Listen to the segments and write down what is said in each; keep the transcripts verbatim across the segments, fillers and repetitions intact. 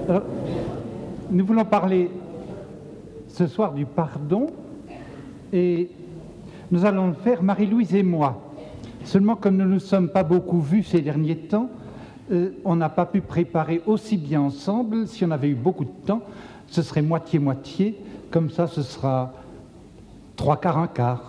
Alors, nous voulons parler ce soir du pardon et nous allons le faire, Marie-Louise et moi. Seulement, comme nous ne nous sommes pas beaucoup vus ces derniers temps, euh, on n'a pas pu préparer aussi bien ensemble. Si on avait eu beaucoup de temps, ce serait moitié-moitié. Comme ça, ce sera trois quarts, un quart.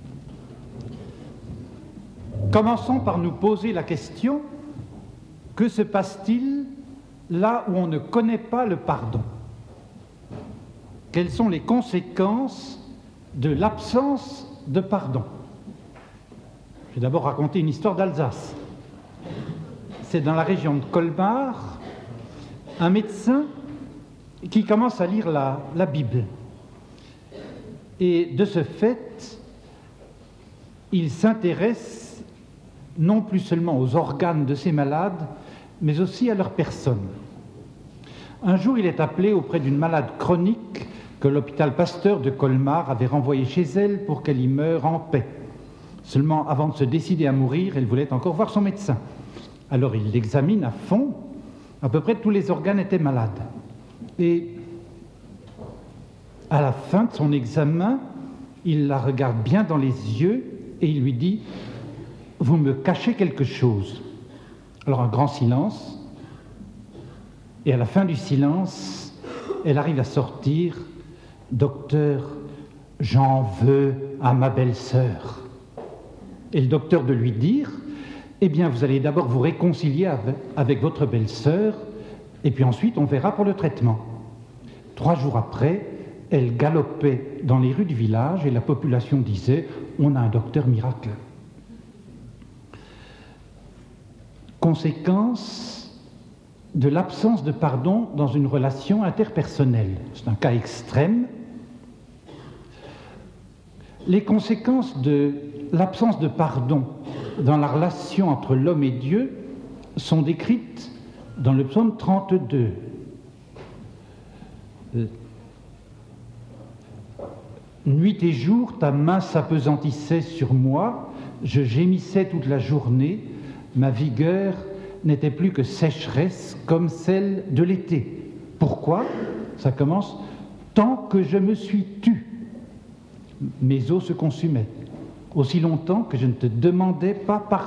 Commençons par nous poser la question, que se passe-t-il là où on ne connaît pas le pardon? Quelles sont les conséquences de l'absence de pardon? Je vais d'abord raconter une histoire d'Alsace. C'est dans la région de Colmar, un médecin qui commence à lire la, la Bible. Et de ce fait, il s'intéresse non plus seulement aux organes de ses malades, mais aussi à leur personne. Un jour, il est appelé auprès d'une malade chronique que l'hôpital Pasteur de Colmar avait renvoyée chez elle pour qu'elle y meure en paix. Seulement, avant de se décider à mourir, elle voulait encore voir son médecin. Alors, il l'examine à fond. À peu près tous les organes étaient malades. Et à la fin de son examen, il la regarde bien dans les yeux et il lui dit « Vous me cachez quelque chose ». Alors, un grand silence. Et à la fin du silence, elle arrive à sortir « Docteur, j'en veux à ma belle-sœur ». Et le docteur de lui dire « Eh bien, vous allez d'abord vous réconcilier avec, avec votre belle-sœur, et puis ensuite on verra pour le traitement ». Trois jours après, elle galopait dans les rues du village et la population disait « On a un docteur miracle ». Conséquence de l'absence de pardon dans une relation interpersonnelle. C'est un cas extrême. Les conséquences de l'absence de pardon dans la relation entre l'homme et Dieu sont décrites dans le psaume trente-deux. Euh, Nuit et jour, ta main s'apesantissait sur moi, je gémissais toute la journée, ma vigueur n'était plus que sécheresse comme celle de l'été. Pourquoi? Ça commence « Tant que je me suis tu, mes os se consumaient, aussi longtemps que je ne te demandais pas pardon. »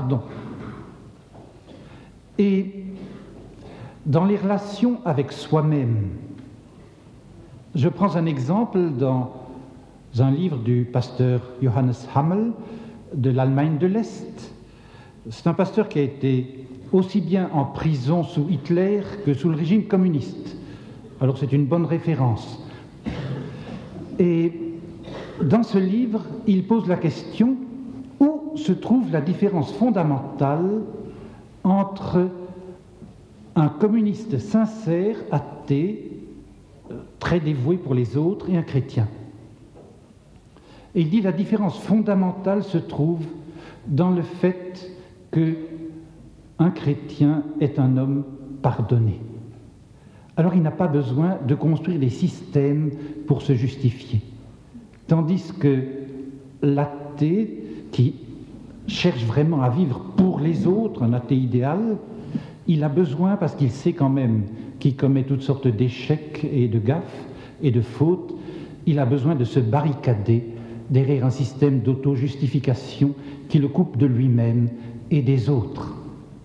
Et dans les relations avec soi-même, je prends un exemple dans un livre du pasteur Johannes Hammel de l'Allemagne de l'Est. C'est un pasteur qui a été aussi bien en prison sous Hitler que sous le régime communiste. Alors c'est une bonne référence. Et dans ce livre, il pose la question où se trouve la différence fondamentale entre un communiste sincère, athée, très dévoué pour les autres, et un chrétien. Et il dit la différence fondamentale se trouve dans le fait qu'un chrétien est un homme pardonné. Alors il n'a pas besoin de construire des systèmes pour se justifier. Tandis que l'athée, qui cherche vraiment à vivre pour les autres, un athée idéal, il a besoin, parce qu'il sait quand même qu'il commet toutes sortes d'échecs et de gaffes et de fautes, il a besoin de se barricader derrière un système d'auto-justification qui le coupe de lui-même et des autres.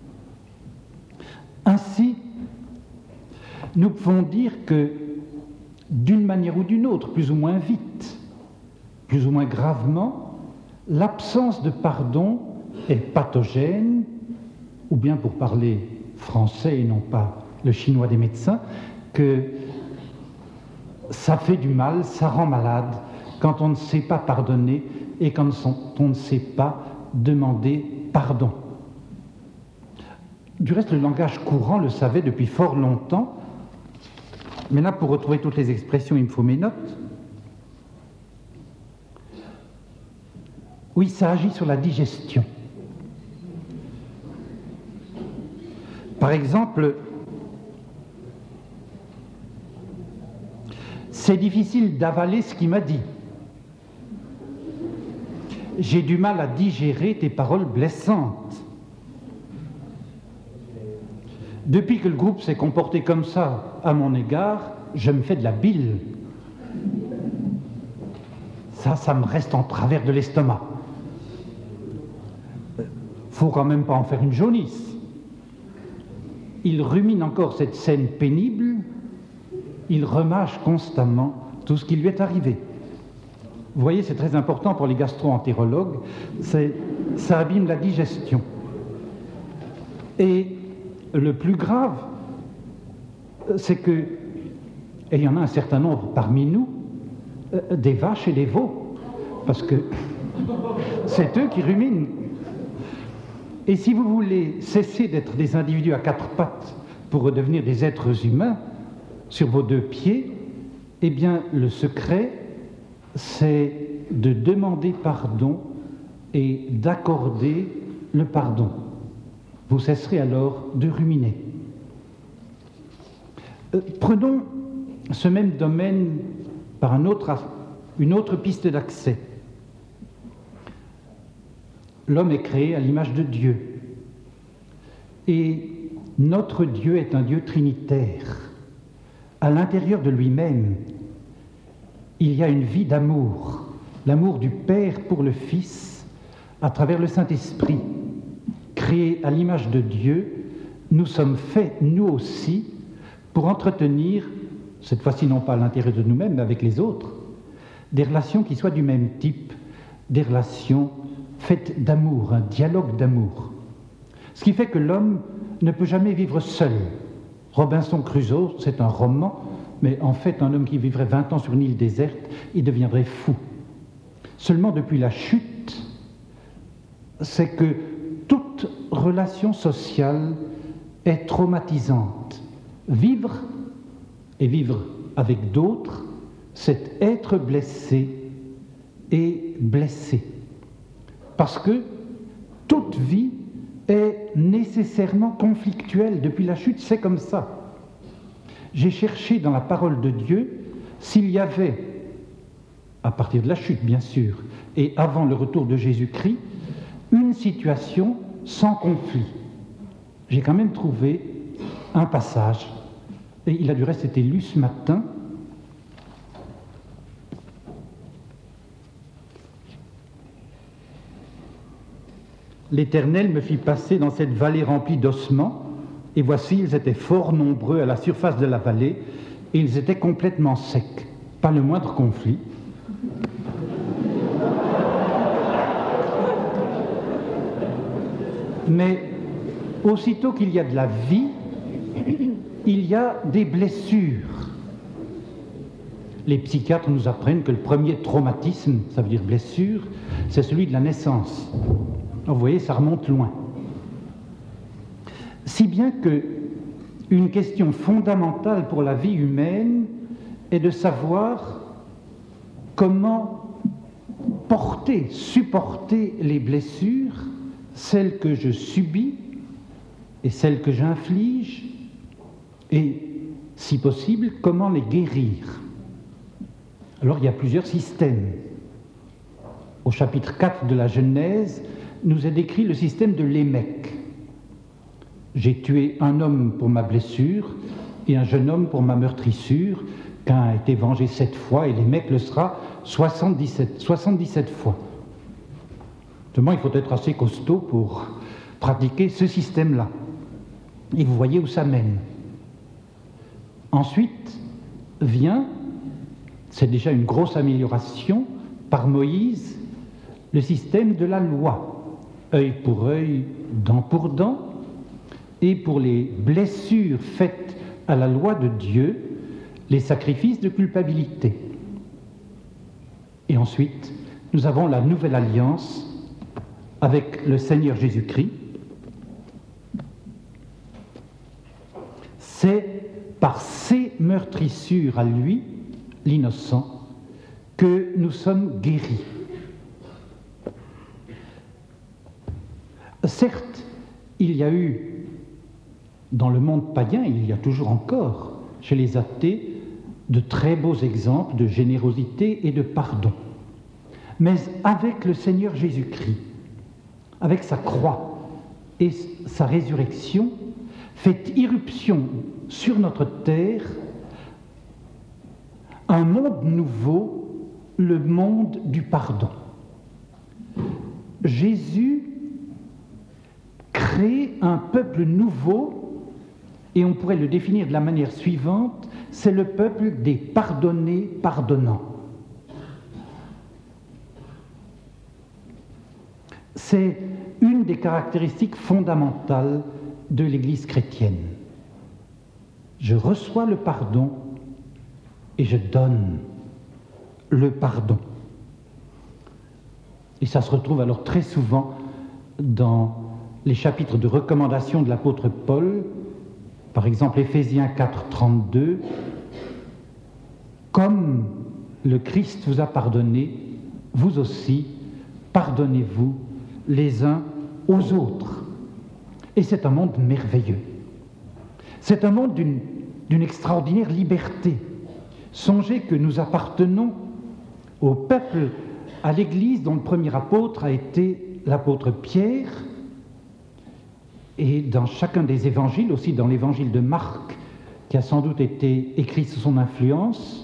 Ainsi, nous pouvons dire que, d'une manière ou d'une autre, plus ou moins vite, plus ou moins gravement, l'absence de pardon est pathogène, ou bien pour parler français et non pas le chinois des médecins, que ça fait du mal, ça rend malade, quand on ne sait pas pardonner et quand on ne sait pas demander pardon. Du reste, le langage courant le savait depuis fort longtemps, mais là, pour retrouver toutes les expressions, il me faut mes notes. Oui, ça agit sur la digestion. Par exemple, c'est difficile d'avaler ce qu'il m'a dit. J'ai du mal à digérer tes paroles blessantes. depuis que le groupe s'est comporté comme ça à mon égard, je me fais de la bile. Ça, ça me reste en travers de l'estomac. Faut quand même pas en faire une jaunisse. Il rumine encore cette scène pénible, il remâche constamment tout ce qui lui est arrivé. Vous voyez, c'est très important pour les gastro-entérologues, c'est, ça abîme la digestion. Et le plus grave, c'est que, et il y en a un certain nombre parmi nous, euh, des vaches et des veaux, parce que c'est eux qui ruminent. Et si vous voulez cesser d'être des individus à quatre pattes pour redevenir des êtres humains sur vos deux pieds, eh bien, le secret, c'est de demander pardon et d'accorder le pardon. Vous cesserez alors de ruminer. Euh, prenons ce même domaine par un autre, une autre piste d'accès. L'homme est créé à l'image de Dieu. Et notre Dieu est un Dieu trinitaire. À l'intérieur de lui-même, il y a une vie d'amour, l'amour du Père pour le Fils, à travers le Saint-Esprit. Créés à l'image de Dieu, nous sommes faits, nous aussi, pour entretenir, cette fois-ci non pas à l'intérieur de nous-mêmes, mais avec les autres, des relations qui soient du même type, des relations faites d'amour, un dialogue d'amour. Ce qui fait que l'homme ne peut jamais vivre seul. Robinson Crusoe, c'est un roman, mais en fait, un homme qui vivrait vingt ans sur une île déserte, il deviendrait fou. Seulement depuis la chute, c'est que toute relation sociale est traumatisante. Vivre, et vivre avec d'autres, c'est être blessé et blessé. Parce que toute vie est nécessairement conflictuelle. Depuis la chute, c'est comme ça. J'ai cherché dans la parole de Dieu s'il y avait, à partir de la chute bien sûr, et avant le retour de Jésus-Christ, une situation sans conflit. J'ai quand même trouvé un passage, et il a du reste été lu ce matin. L'Éternel me fit passer dans cette vallée remplie d'ossements, et voici, ils étaient fort nombreux à la surface de la vallée, et ils étaient complètement secs, pas le moindre conflit. Mais aussitôt qu'il y a de la vie, il y a des blessures. Les psychiatres nous apprennent que le premier traumatisme, ça veut dire blessure, c'est celui de la naissance. Alors vous voyez, ça remonte loin. Si bien que une question fondamentale pour la vie humaine est de savoir comment porter, supporter les blessures, celles que je subis et celles que j'inflige, et, si possible, comment les guérir. Alors, il y a plusieurs systèmes. Au chapitre quatre de la Genèse, nous est décrit le système de Lémec. J'ai tué un homme pour ma blessure et un jeune homme pour ma meurtrissure. Qu'un a été vengé sept fois et Lémec le sera soixante-dix-sept, soixante-dix-sept fois. Seulement, il faut être assez costaud pour pratiquer ce système-là. Et vous voyez où ça mène. Ensuite vient, c'est déjà une grosse amélioration, par Moïse, le système de la loi. Œil pour œil, dent pour dent. Et pour les blessures faites à la loi de Dieu, les sacrifices de culpabilité. Et ensuite, nous avons la nouvelle alliance avec le Seigneur Jésus-Christ. C'est par ses meurtrissures à lui, l'innocent, que nous sommes guéris. Certes, il y a eu, dans le monde païen, il y a toujours encore, chez les athées, de très beaux exemples de générosité et de pardon. Mais avec le Seigneur Jésus-Christ, avec sa croix et sa résurrection, fait irruption sur notre terre un monde nouveau, le monde du pardon. Jésus crée un peuple nouveau, et on pourrait le définir de la manière suivante, c'est le peuple des pardonnés pardonnants. C'est une des caractéristiques fondamentales de l'Église chrétienne. Je reçois le pardon et je donne le pardon. Et ça se retrouve alors très souvent dans les chapitres de recommandation de l'apôtre Paul, par exemple Éphésiens quatre, trente-deux, « Comme le Christ vous a pardonné, vous aussi, pardonnez-vous les uns aux autres. » Et c'est un monde merveilleux. C'est un monde d'une, d'une extraordinaire liberté. Songez que nous appartenons au peuple, à l'Église dont le premier apôtre a été l'apôtre Pierre, et dans chacun des évangiles, aussi dans l'évangile de Marc, qui a sans doute été écrit sous son influence,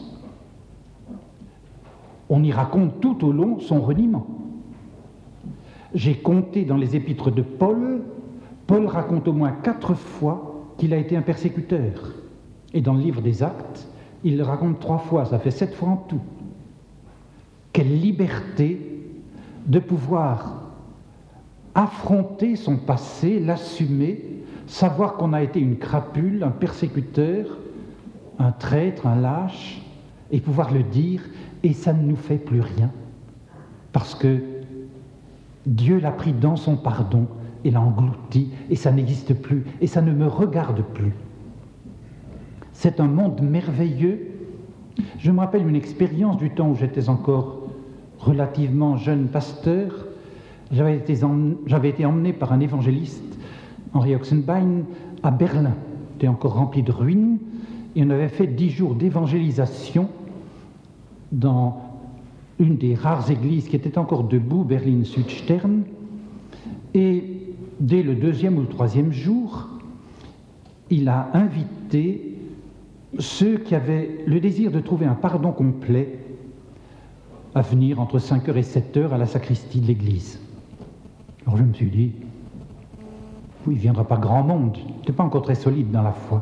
on y raconte tout au long son reniement. J'ai compté dans les épîtres de Paul, Paul raconte au moins quatre fois qu'il a été un persécuteur. Et dans le livre des Actes, il le raconte trois fois, ça fait sept fois en tout. Quelle liberté de pouvoir affronter son passé, l'assumer, savoir qu'on a été une crapule, un persécuteur, un traître, un lâche, et pouvoir le dire, et ça ne nous fait plus rien, parce que Dieu l'a pris dans son pardon et l'a englouti, et ça n'existe plus, et ça ne me regarde plus. C'est un monde merveilleux. Je me rappelle une expérience du temps où j'étais encore relativement jeune pasteur. J'avais été, en, j'avais été emmené par un évangéliste, Henri Oxenbein, à Berlin. C'était encore rempli de ruines, et on avait fait dix jours d'évangélisation dans une des rares églises qui était encore debout, Berlin-Südstern. Et dès le deuxième ou le troisième jour, il a invité ceux qui avaient le désir de trouver un pardon complet à venir entre cinq heures et sept heures à la sacristie de l'église. Alors je me suis dit, oui, il ne viendra pas grand monde, je n'étais pas encore très solide dans la foi.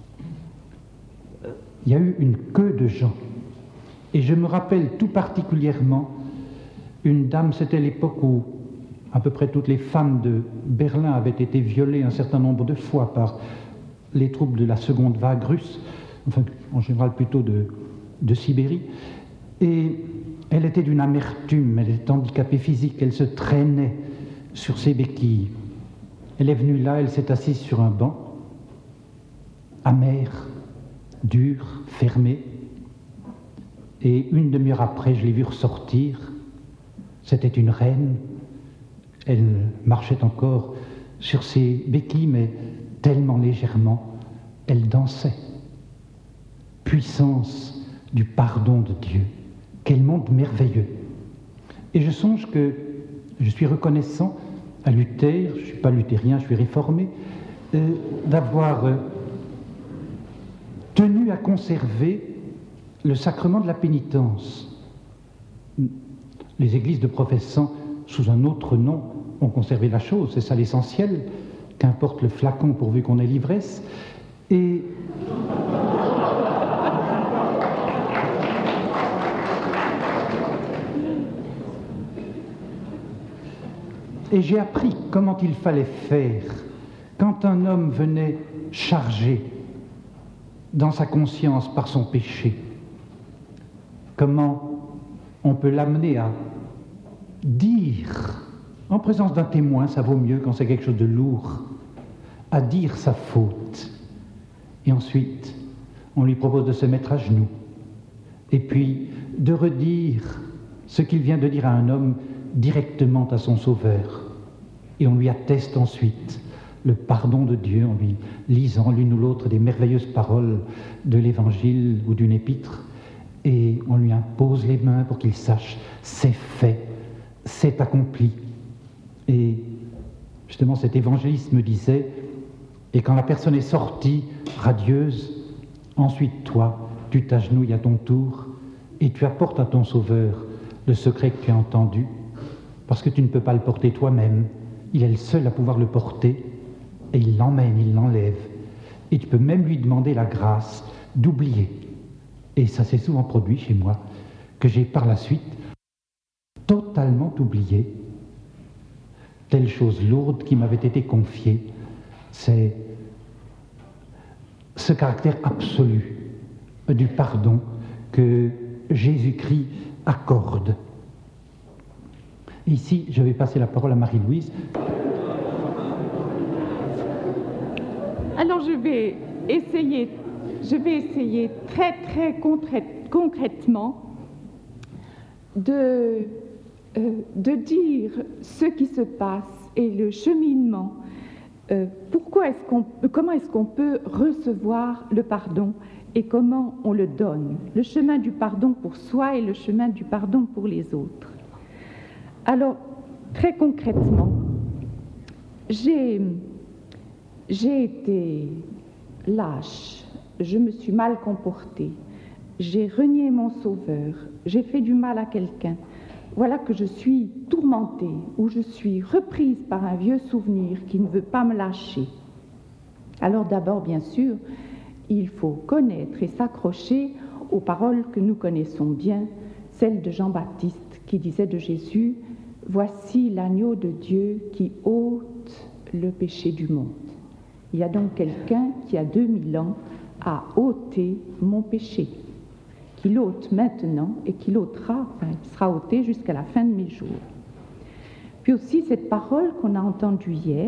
Il y a eu une queue de gens. Et je me rappelle tout particulièrement une dame, c'était l'époque où à peu près toutes les femmes de Berlin avaient été violées un certain nombre de fois par les troupes de la seconde vague russe, enfin en général plutôt de, de Sibérie. Et elle était d'une amertume, elle était handicapée physique, elle se traînait sur ses béquilles. Elle est venue là, elle s'est assise sur un banc, amère, dure, fermée. Et une demi-heure après, je l'ai vue ressortir. C'était une reine. Elle marchait encore sur ses béquilles, mais tellement légèrement, elle dansait. Puissance du pardon de Dieu. Quel monde merveilleux. Et je songe que je suis reconnaissant à Luther, je ne suis pas luthérien, je suis réformé, euh, d'avoir euh, tenu à conserver le sacrement de la pénitence. Les églises de professants, sous un autre nom, ont conservé la chose, c'est ça l'essentiel, qu'importe le flacon pourvu qu'on ait l'ivresse. Et Et j'ai appris comment il fallait faire quand un homme venait chargé dans sa conscience par son péché. Comment on peut l'amener à dire, en présence d'un témoin, ça vaut mieux quand c'est quelque chose de lourd, à dire sa faute. Et ensuite, on lui propose de se mettre à genoux, et puis de redire ce qu'il vient de dire à un homme directement à son Sauveur. Et on lui atteste ensuite le pardon de Dieu en lui lisant l'une ou l'autre des merveilleuses paroles de l'Évangile ou d'une épître, et on lui impose les mains pour qu'il sache, c'est fait, c'est accompli. Et justement cet évangéliste me disait, Et quand la personne est sortie, radieuse, ensuite toi, tu t'agenouilles à ton tour et tu apportes à ton Sauveur le secret que tu as entendu, parce que tu ne peux pas le porter toi-même. Il est le seul à pouvoir le porter, et il l'emmène, il l'enlève. Et tu peux même lui demander la grâce d'oublier. Et ça s'est souvent produit chez moi, que j'ai par la suite totalement oublié telle chose lourde qui m'avait été confiée. C'est ce caractère absolu du pardon que Jésus-Christ accorde. Ici, je vais passer la parole à Marie-Louise. Alors, je vais essayer, je vais essayer très, très concrètement de, euh, de dire ce qui se passe et le cheminement. Euh, pourquoi est-ce qu'on, comment est-ce qu'on peut recevoir le pardon et comment on le donne? Le chemin du pardon pour soi et le chemin du pardon pour les autres. Alors, très concrètement, j'ai, j'ai été lâche, je me suis mal comportée, j'ai renié mon Sauveur, j'ai fait du mal à quelqu'un. Voilà que je suis tourmentée, ou je suis reprise par un vieux souvenir qui ne veut pas me lâcher. Alors d'abord, bien sûr, il faut connaître et s'accrocher aux paroles que nous connaissons bien, celles de Jean-Baptiste qui disait de Jésus: « Voici l'agneau de Dieu qui ôte le péché du monde. » Il y a donc quelqu'un qui, a deux mille ans, a ôté mon péché, qui l'ôte maintenant et qui l'ôtera, enfin, qui sera ôté jusqu'à la fin de mes jours. Puis aussi cette parole qu'on a entendue hier,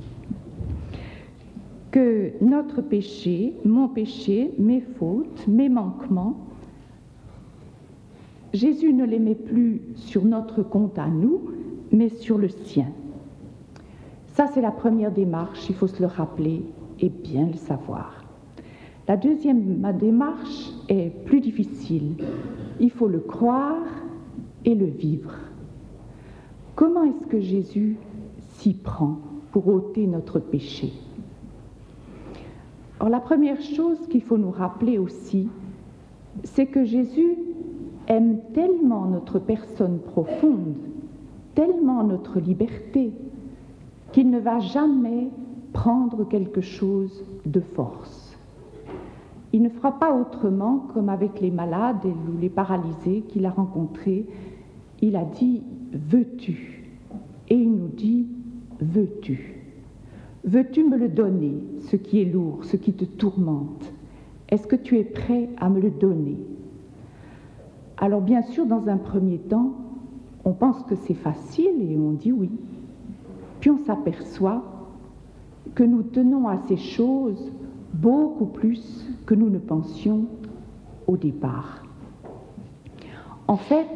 que notre péché, mon péché, mes fautes, mes manquements, Jésus ne les met plus sur notre compte à nous, mais sur le sien. Ça, c'est la première démarche, il faut se le rappeler et bien le savoir. La deuxième ma démarche est plus difficile. Il faut le croire et le vivre. Comment est-ce que Jésus s'y prend pour ôter notre péché? Alors, la première chose qu'il faut nous rappeler aussi, c'est que Jésus aime tellement notre personne profonde, tellement notre liberté, qu'il ne va jamais prendre quelque chose de force. Il ne fera pas autrement, comme avec les malades ou les paralysés qu'il a rencontrés. Il a dit « veux-tu » et il nous dit « veux-tu » Veux-tu me le donner, ce qui est lourd, ce qui te tourmente? Est-ce que tu es prêt à me le donner? Alors bien sûr, dans un premier temps, on pense que c'est facile et on dit oui. Puis on s'aperçoit que nous tenons à ces choses beaucoup plus que nous ne pensions au départ. En fait,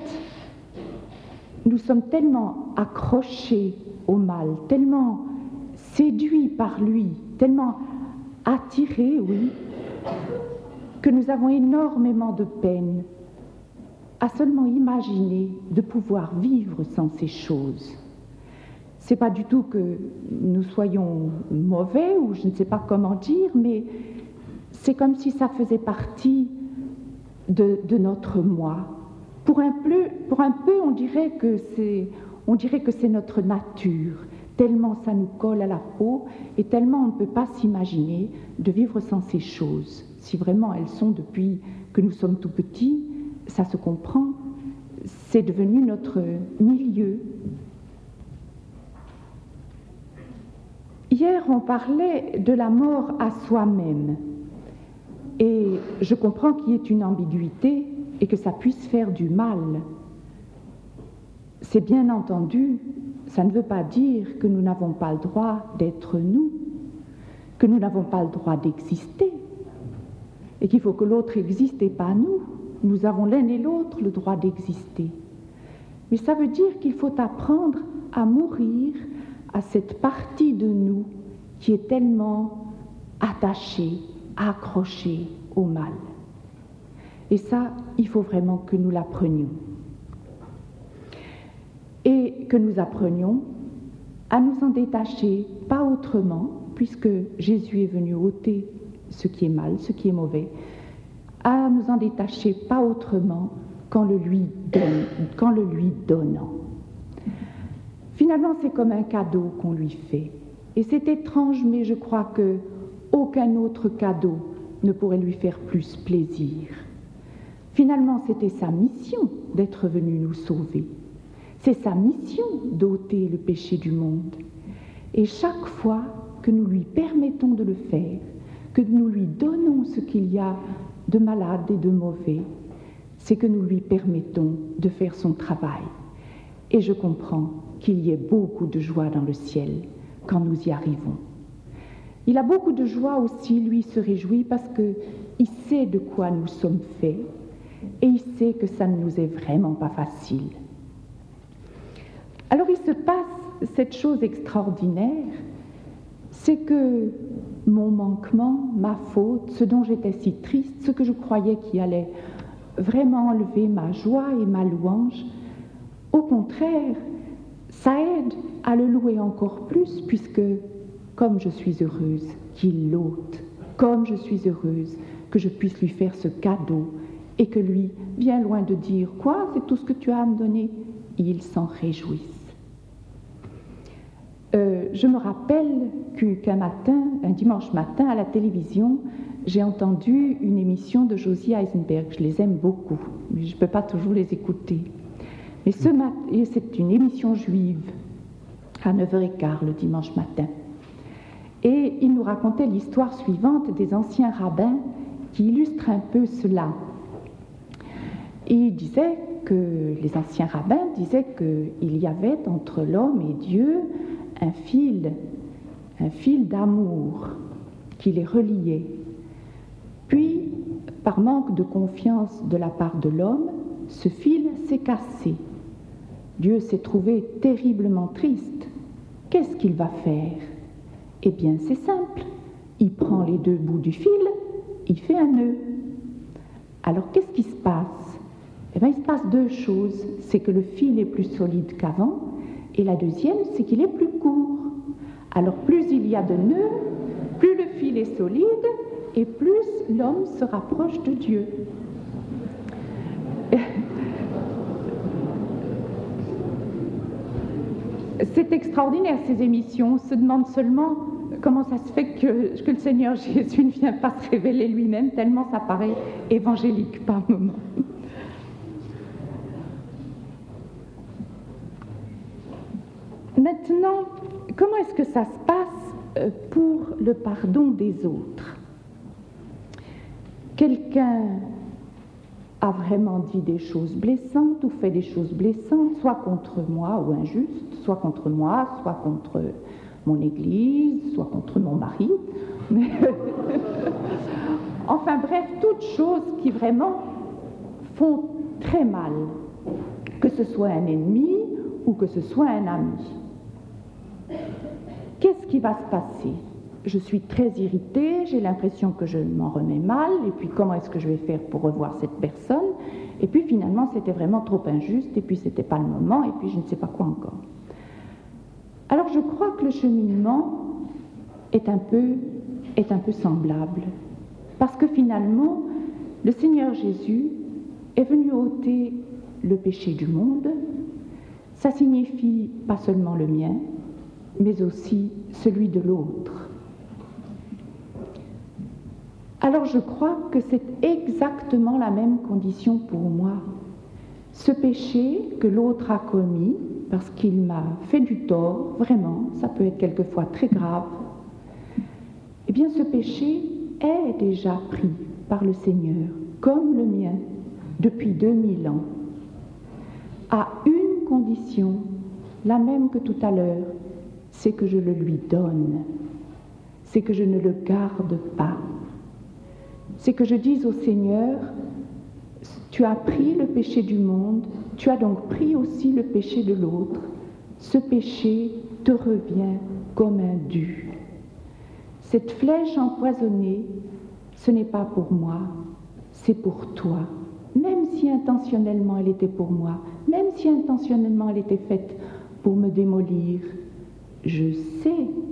nous sommes tellement accrochés au mal, tellement séduits par lui, tellement attirés, oui, que nous avons énormément de peine à seulement imaginer de pouvoir vivre sans ces choses. C'est pas du tout que nous soyons mauvais, ou je ne sais pas comment dire, mais c'est comme si ça faisait partie de, de notre moi. Pour un peu, pour un peu, on dirait que c'est, on dirait que c'est notre nature, tellement ça nous colle à la peau, et tellement on ne peut pas s'imaginer de vivre sans ces choses. Si vraiment elles sont depuis que nous sommes tout petits, ça se comprend, c'est devenu notre milieu. Hier, on parlait de la mort à soi-même, et je comprends qu'il y ait une ambiguïté et que ça puisse faire du mal. C'est bien entendu, ça ne veut pas dire que nous n'avons pas le droit d'être nous, que nous n'avons pas le droit d'exister, et qu'il faut que l'autre existe et pas nous. Nous avons l'un et l'autre le droit d'exister. Mais ça veut dire qu'il faut apprendre à mourir à cette partie de nous qui est tellement attachée, accrochée au mal. Et ça, il faut vraiment que nous l'apprenions. Et que nous apprenions à nous en détacher, pas autrement puisque Jésus est venu ôter ce qui est mal, ce qui est mauvais, à nous en détacher pas autrement qu'en le lui, donne, qu'en le lui donnant. Finalement, c'est comme un cadeau qu'on lui fait. Et c'est étrange, mais je crois que aucun autre cadeau ne pourrait lui faire plus plaisir. Finalement, c'était sa mission d'être venu nous sauver. C'est sa mission d'ôter le péché du monde. Et chaque fois que nous lui permettons de le faire, que nous lui donnons ce qu'il y a de malade et de mauvais, c'est que nous lui permettons de faire son travail. Et je comprends qu'il y ait beaucoup de joie dans le ciel quand nous y arrivons. Il a beaucoup de joie aussi, lui se réjouit parce qu'il sait de quoi nous sommes faits et il sait que ça ne nous est vraiment pas facile. Alors il se passe cette chose extraordinaire, c'est que mon manquement, ma faute, ce dont j'étais si triste, ce que je croyais qui allait vraiment enlever ma joie et ma louange, au contraire, ça aide à le louer encore plus, puisque comme je suis heureuse qu'il l'ôte, comme je suis heureuse que je puisse lui faire ce cadeau, et que lui, bien loin de dire « Quoi, c'est tout ce que tu as à me donner ?» il s'en réjouisse. Euh, je me rappelle qu'un matin, un dimanche matin, à la télévision, j'ai entendu une émission de Josie Eisenberg. Je les aime beaucoup, mais je ne peux pas toujours les écouter. Mais ce matin, c'est une émission juive, à neuf heures quinze le dimanche matin. Et il nous racontait l'histoire suivante des anciens rabbins qui illustre un peu cela. Et il disait que, les anciens rabbins disaient qu'il y avait entre l'homme et Dieu un fil, un fil d'amour qui les reliait. Puis, par manque de confiance de la part de l'homme, ce fil s'est cassé. Dieu s'est trouvé terriblement triste. Qu'est-ce qu'il va faire? Eh bien, c'est simple. Il prend les deux bouts du fil, il fait un nœud. Alors, qu'est-ce qui se passe? Eh bien, il se passe deux choses. C'est que le fil est plus solide qu'avant, et la deuxième, c'est qu'il est plus court. Alors, plus il y a de nœuds, plus le fil est solide, et plus l'homme se rapproche de Dieu. C'est extraordinaire, ces émissions. On se demande seulement comment ça se fait que, que le Seigneur Jésus ne vient pas se révéler lui-même, tellement ça paraît évangélique par moments. Maintenant, comment est-ce que ça se passe pour le pardon des autres? Quelqu'un a vraiment dit des choses blessantes ou fait des choses blessantes, soit contre moi ou injustes, soit contre moi, soit contre mon Église, soit contre mon mari. Mais enfin bref, toutes choses qui vraiment font très mal, que ce soit un ennemi ou que ce soit un ami. Qu'est-ce qui va se passer? Je suis très irritée, j'ai l'impression que je m'en remets mal, et puis comment est-ce que je vais faire pour revoir cette personne? Et puis finalement, c'était vraiment trop injuste, et puis c'était pas le moment, et puis je ne sais pas quoi encore. Alors je crois que le cheminement est un peu, est un peu semblable, parce que finalement, le Seigneur Jésus est venu ôter le péché du monde. Ça signifie pas seulement le mien, mais aussi celui de l'autre. Alors je crois que c'est exactement la même condition pour moi. Ce péché que l'autre a commis, parce qu'il m'a fait du tort, vraiment, ça peut être quelquefois très grave, eh bien ce péché est déjà pris par le Seigneur, comme le mien, depuis deux mille ans, à une condition, la même que tout à l'heure, c'est que je le lui donne, c'est que je ne le garde pas. C'est que je dise au Seigneur, tu as pris le péché du monde, tu as donc pris aussi le péché de l'autre. Ce péché te revient comme un dû. Cette flèche empoisonnée, ce n'est pas pour moi, c'est pour toi. Même si intentionnellement elle était pour moi, même si intentionnellement elle était faite pour me démolir, je sais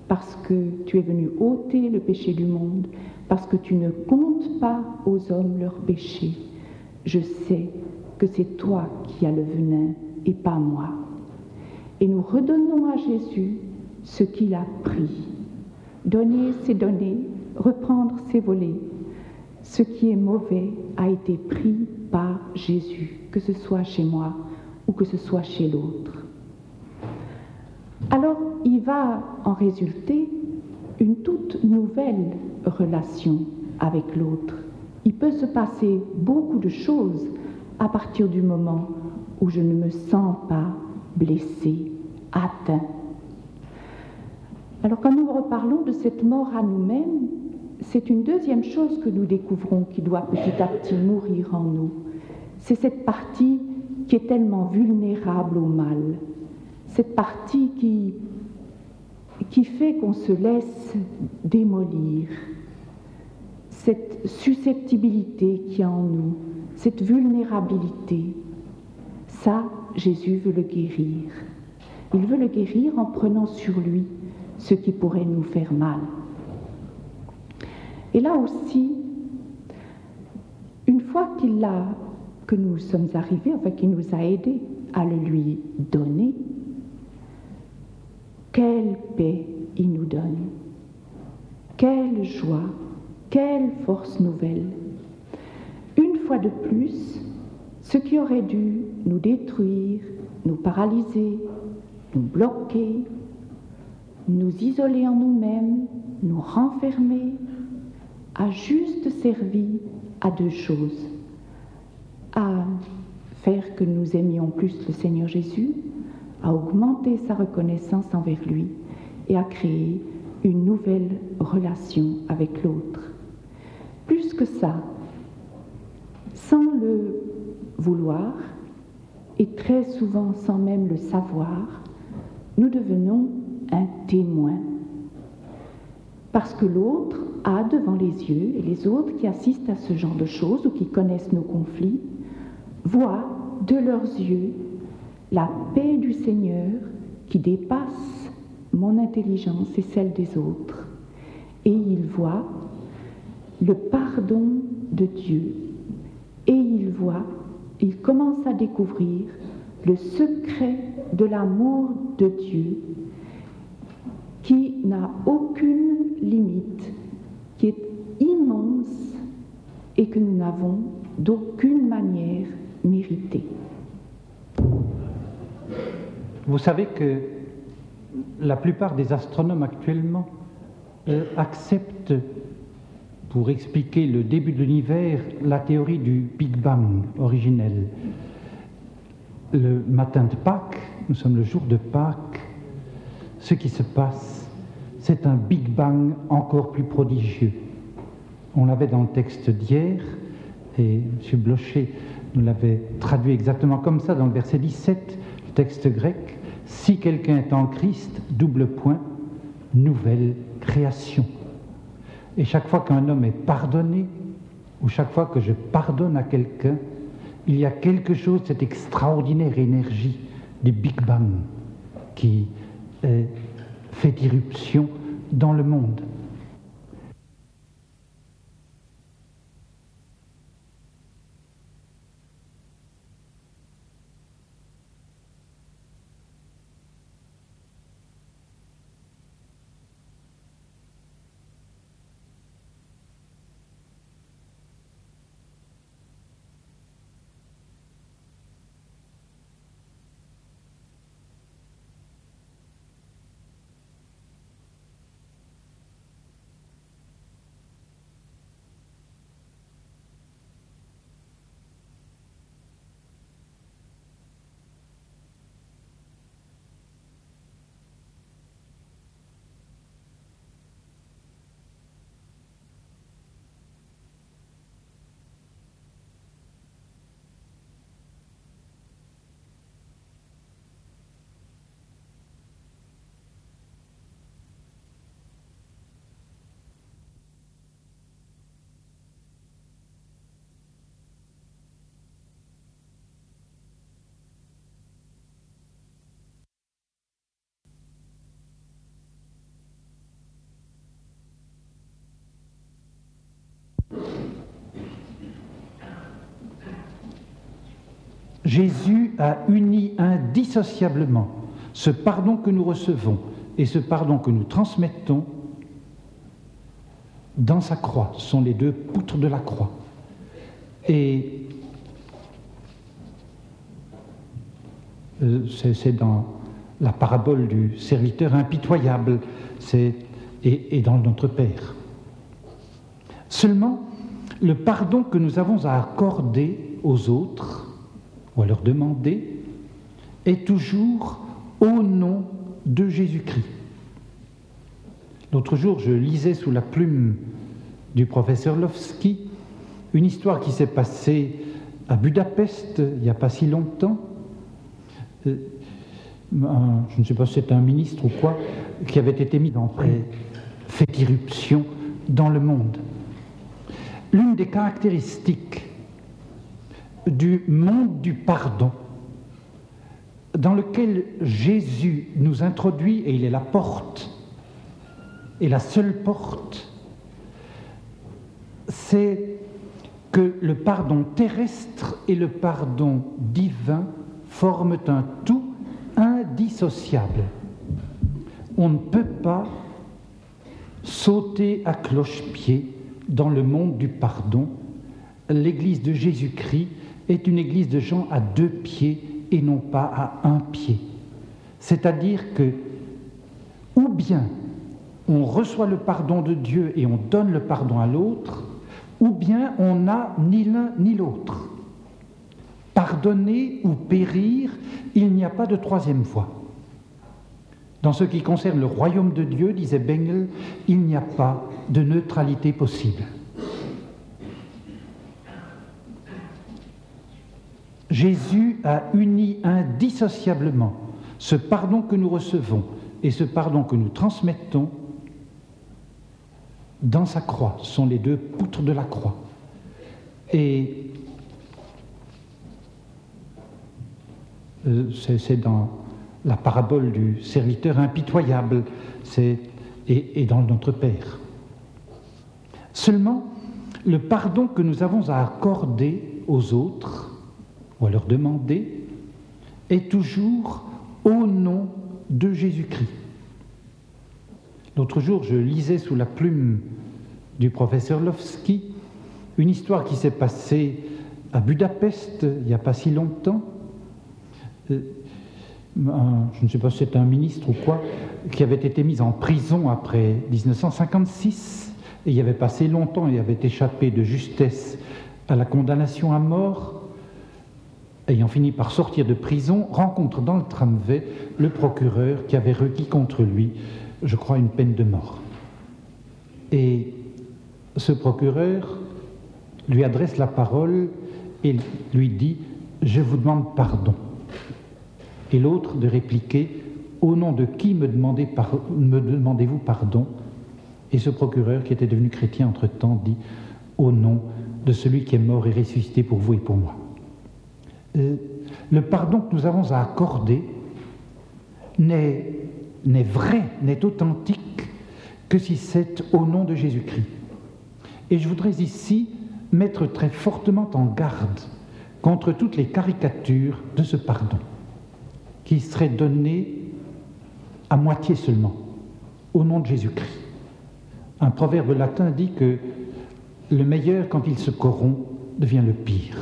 parce que tu es venu ôter le péché du monde, parce que tu ne comptes pas aux hommes leurs péchés. Je sais que c'est toi qui as le venin et pas moi. Et nous redonnons à Jésus ce qu'il a pris. Donner, c'est donner, reprendre, c'est voler. Ce qui est mauvais a été pris par Jésus, que ce soit chez moi ou que ce soit chez l'autre. Alors, il va en résulter une toute nouvelle relation avec l'autre. Il peut se passer beaucoup de choses à partir du moment où je ne me sens pas blessé, atteint. Alors, quand nous reparlons de cette mort à nous-mêmes, c'est une deuxième chose que nous découvrons qui doit petit à petit mourir en nous. C'est cette partie qui est tellement vulnérable au mal, cette partie qui, qui fait qu'on se laisse démolir, cette susceptibilité qui est en nous, cette vulnérabilité. Ça, Jésus veut le guérir. Il veut le guérir en prenant sur lui ce qui pourrait nous faire mal. Et là aussi, une fois qu'il a, que nous sommes arrivés, enfin qu'il nous a aidés à le lui donner, quelle paix il nous donne, quelle joie, quelle force nouvelle. Une fois de plus, ce qui aurait dû nous détruire, nous paralyser, nous bloquer, nous isoler en nous-mêmes, nous renfermer, a juste servi à deux choses. À faire que nous aimions plus le Seigneur Jésus, à augmenter sa reconnaissance envers lui et à créer une nouvelle relation avec l'autre. Plus que ça, sans le vouloir et très souvent sans même le savoir, nous devenons un témoin. Parce que l'autre a devant les yeux, et les autres qui assistent à ce genre de choses ou qui connaissent nos conflits, voient de leurs yeux la paix du Seigneur qui dépasse mon intelligence et celle des autres. Et ils voient le pardon de Dieu. Et ils voient, ils commencent à découvrir le secret de l'amour de Dieu qui n'a aucune limite, qui est immense et que nous n'avons d'aucune manière mérité. Vous savez que la plupart des astronomes actuellement euh, acceptent, pour expliquer le début de l'univers, la théorie du Big Bang originel. Le matin de Pâques, nous sommes le jour de Pâques, ce qui se passe, c'est un Big Bang encore plus prodigieux. On l'avait dans le texte d'hier, et M. Blocher nous l'avait traduit exactement comme ça dans le verset dix-sept, le texte grec. Si quelqu'un est en Christ, double point, nouvelle création. Et chaque fois qu'un homme est pardonné, ou chaque fois que je pardonne à quelqu'un, il y a quelque chose de cette extraordinaire énergie du Big Bang qui euh, fait irruption dans le monde. Jésus a uni indissociablement ce pardon que nous recevons et ce pardon que nous transmettons dans sa croix. Ce sont les deux poutres de la croix. Et c'est, c'est dans la parabole du serviteur impitoyable, c'est, et, et dans notre Père. Seulement, le pardon que nous avons à accorder aux autres, ou à leur demander, est toujours au nom de Jésus-Christ. L'autre jour, je lisais sous la plume du professeur Lowski une histoire qui s'est passée à Budapest il n'y a pas si longtemps. Euh, un, je ne sais pas si c'est un ministre ou quoi, qui avait été mis en pré, fait irruption dans le monde. L'une des caractéristiques du monde du pardon, dans lequel Jésus nous introduit, et il est la porte, et la seule porte, c'est que le pardon terrestre et le pardon divin forment un tout indissociable. On ne peut pas sauter à cloche-pied dans le monde du pardon. L'Église de Jésus-Christ est une Église de gens à deux pieds et non pas à un pied. C'est-à-dire que, ou bien on reçoit le pardon de Dieu et on donne le pardon à l'autre, ou bien on n'a ni l'un ni l'autre. Pardonner ou périr, il n'y a pas de troisième voie. Dans ce qui concerne le royaume de Dieu, disait Bengel, il n'y a pas de neutralité possible. Jésus a uni indissociablement ce pardon que nous recevons et ce pardon que nous transmettons dans sa croix. Ce sont les deux poutres de la croix. Et euh, c'est, c'est dans la parabole du serviteur impitoyable, c'est, et, et dans notre Père. Seulement, le pardon que nous avons à accorder aux autres, ou à leur demander, est toujours au nom de Jésus-Christ. L'autre jour, je lisais sous la plume du professeur Lowski une histoire qui s'est passée à Budapest il n'y a pas si longtemps. Euh, un, je ne sais pas si c'est un ministre ou quoi, qui avait été mis en prison après dix-neuf cent cinquante-six et il avait passé longtemps et avait échappé de justesse à la condamnation à mort. Ayant fini par sortir de prison, rencontre dans le tramway le procureur qui avait requis contre lui, je crois, une peine de mort. Et ce procureur lui adresse la parole et lui dit « Je vous demande pardon ». Et l'autre de répliquer « Au nom de qui me, demandez par... me demandez-vous pardon ?» Et ce procureur, qui était devenu chrétien entre-temps, dit « Au nom de celui qui est mort et ressuscité pour vous et pour moi ». Euh, le pardon que nous avons à accorder n'est, n'est vrai, n'est authentique que si c'est au nom de Jésus-Christ. Et je voudrais ici mettre très fortement en garde contre toutes les caricatures de ce pardon, qui serait donné à moitié seulement, au nom de Jésus-Christ. Un proverbe latin dit que le meilleur, quand il se corrompt, devient le pire.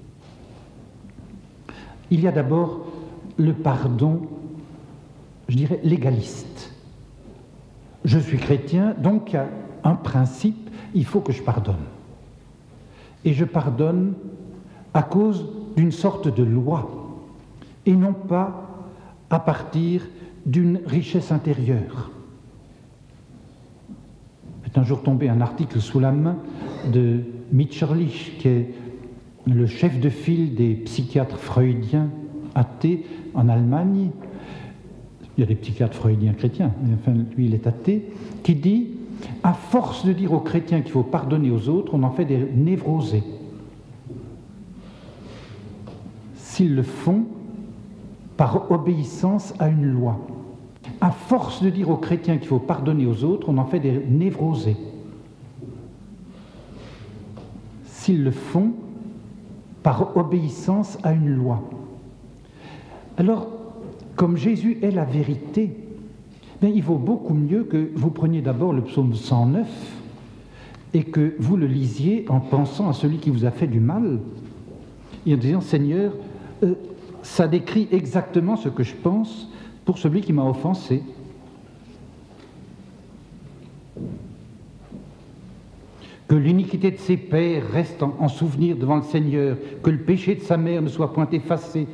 Il y a d'abord le pardon, je dirais, légaliste. Je suis chrétien, donc il y a un principe, il faut que je pardonne. Et je pardonne à cause d'une sorte de loi, et non pas à partir d'une richesse intérieure. C'est un jour tombé un article sous la main de Mitscherlich, qui est le chef de file des psychiatres freudiens athées en Allemagne. Il y a des psychiatres freudiens chrétiens, mais enfin, lui, il est athée, qui dit « À force de dire aux chrétiens qu'il faut pardonner aux autres, on en fait des névrosés. S'ils le font par obéissance à une loi. À force de dire aux chrétiens qu'il faut pardonner aux autres, on en fait des névrosés. S'ils le font par obéissance à une loi. Alors, comme Jésus est la vérité, bien, il vaut beaucoup mieux que vous preniez d'abord le psaume cent neuf et que vous le lisiez en pensant à celui qui vous a fait du mal et en disant « Seigneur, euh, ça décrit exactement ce que je pense pour celui qui m'a offensé. » Que l'iniquité de ses pères reste en, en souvenir devant le Seigneur, que le péché de sa mère ne soit point effacé,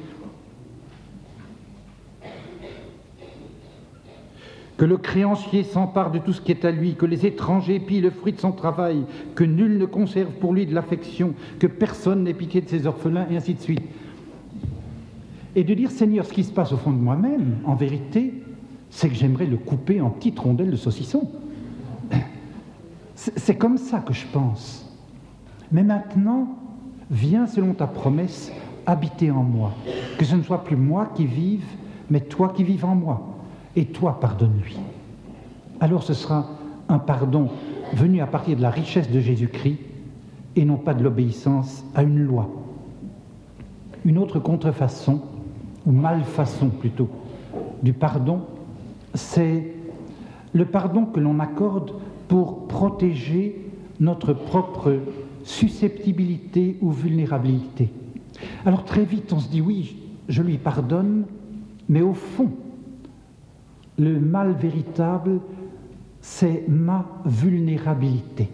que le créancier s'empare de tout ce qui est à lui, que les étrangers pillent le fruit de son travail, que nul ne conserve pour lui de l'affection, que personne n'ait pitié de ses orphelins, et ainsi de suite. Et de dire, Seigneur, ce qui se passe au fond de moi-même, en vérité, c'est que j'aimerais le couper en petites rondelles de saucisson. C'est comme ça que je pense. Mais maintenant, viens selon ta promesse, habiter en moi. Que ce ne soit plus moi qui vive, mais toi qui vives en moi. Et toi, pardonne-lui. Alors ce sera un pardon venu à partir de la richesse de Jésus-Christ et non pas de l'obéissance à une loi. Une autre contrefaçon, ou malfaçon plutôt, du pardon, c'est le pardon que l'on accorde pour protéger notre propre susceptibilité ou vulnérabilité. Alors très vite on se dit oui, je lui pardonne, mais au fond, le mal véritable, c'est ma vulnérabilité.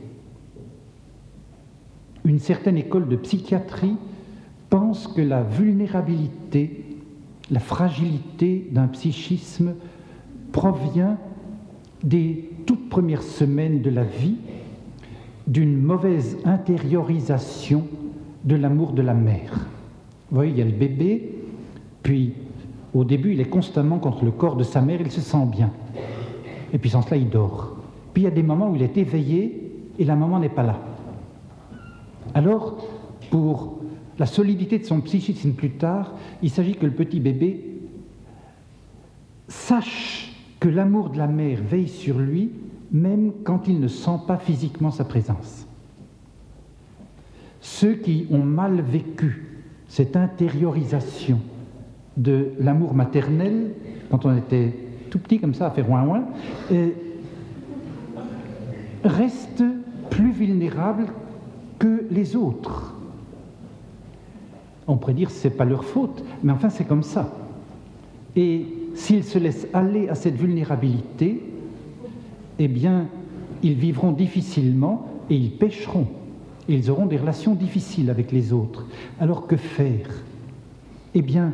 Une certaine école de psychiatrie pense que la vulnérabilité, la fragilité d'un psychisme provient des toutes premières semaines de la vie, d'une mauvaise intériorisation de l'amour de la mère. Vous voyez, il y a le bébé, puis au début, il est constamment contre le corps de sa mère, il se sent bien. Et puis sans cela, il dort. Puis il y a des moments où il est éveillé et la maman n'est pas là. Alors, pour la solidité de son psychisme plus tard, il s'agit que le petit bébé sache que l'amour de la mère veille sur lui, même quand il ne sent pas physiquement sa présence. Ceux qui ont mal vécu cette intériorisation de l'amour maternel, quand on était tout petit comme ça, à faire ouin ouin, euh, restent plus vulnérables que les autres. On pourrait dire que ce n'est pas leur faute, mais enfin c'est comme ça. Et s'ils se laissent aller à cette vulnérabilité, eh bien, ils vivront difficilement et ils pécheront. Et ils auront des relations difficiles avec les autres. Alors que faire? Eh bien,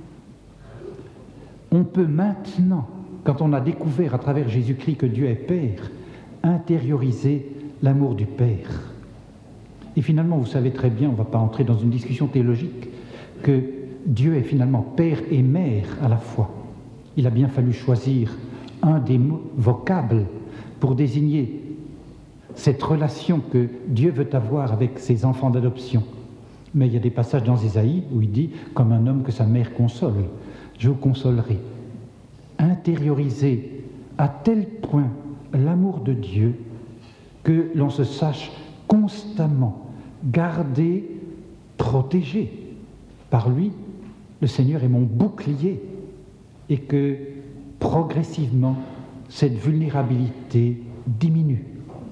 on peut maintenant, quand on a découvert à travers Jésus-Christ que Dieu est Père, intérioriser l'amour du Père. Et finalement, vous savez très bien, on ne va pas entrer dans une discussion théologique, que Dieu est finalement Père et Mère à la fois. Il a bien fallu choisir un des mots, vocables pour désigner cette relation que Dieu veut avoir avec ses enfants d'adoption. Mais il y a des passages dans Ésaïe où il dit « comme un homme que sa mère console, je vous consolerai ». Intérioriser à tel point l'amour de Dieu que l'on se sache constamment gardé, protégé par lui. Le Seigneur est mon bouclier et que progressivement cette vulnérabilité diminue.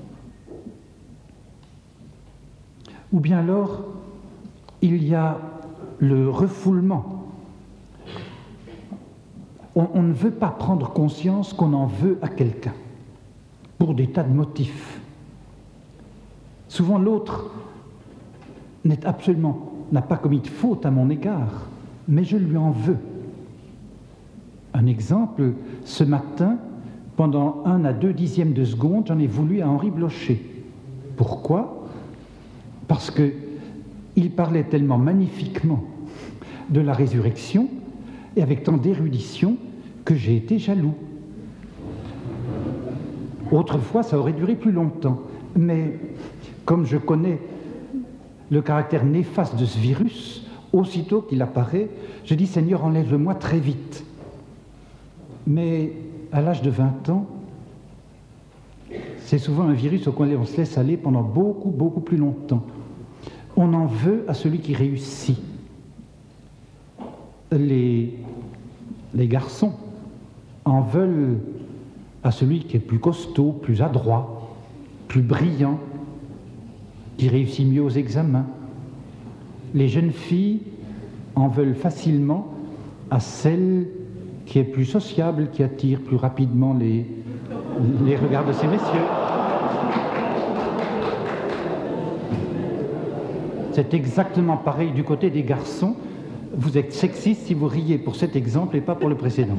Ou bien alors, il y a le refoulement. On, on ne veut pas prendre conscience qu'on en veut à quelqu'un, pour des tas de motifs. Souvent l'autre n'est absolument, n'a pas commis de faute à mon égard, mais je lui en veux. Un exemple, ce matin, pendant un à deux dixièmes de seconde, j'en ai voulu à Henri Blocher. Pourquoi ? Parce qu'il parlait tellement magnifiquement de la résurrection et avec tant d'érudition que j'ai été jaloux. Autrefois, ça aurait duré plus longtemps, mais comme je connais le caractère néfaste de ce virus, aussitôt qu'il apparaît, je dis « Seigneur, enlève-le-moi très vite ». Mais à l'âge de vingt ans, c'est souvent un virus auquel on se laisse aller pendant beaucoup, beaucoup plus longtemps. on en veut à celui qui réussit. Les, les garçons en veulent à celui qui est plus costaud, plus adroit, plus brillant, qui réussit mieux aux examens. Les jeunes filles en veulent facilement à celle qui est plus sociable, qui attire plus rapidement les, les regards de ces messieurs. C'est exactement pareil du côté des garçons. Vous êtes sexiste si vous riez pour cet exemple et pas pour le précédent.